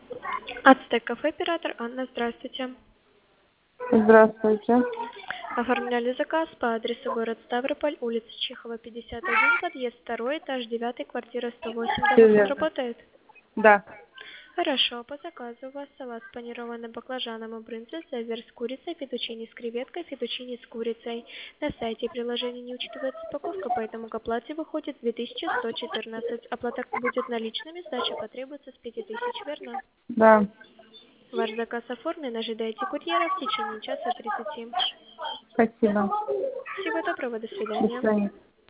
Ацтек кафе, оператор Анна, здравствуйте. Здравствуйте. Оформляли заказ по адресу город Ставрополь, улица Чехова, 51, подъезд 2, этаж 9, квартира 108. Все Домофон верно. работает? Да. Хорошо, по заказу у вас салат с панированным баклажаном и брынзой, цезарь с курицей, фетучини с креветкой, фетучини с курицей. На сайте приложения не учитывается упаковка, поэтому к оплате выходит 2114. Оплата будет наличными, сдача потребуется с 5000, верно? Да. Ваш заказ оформлен, ожидайте курьера в течение часа 30. Спасибо. Всего доброго, до До свидания. свидания.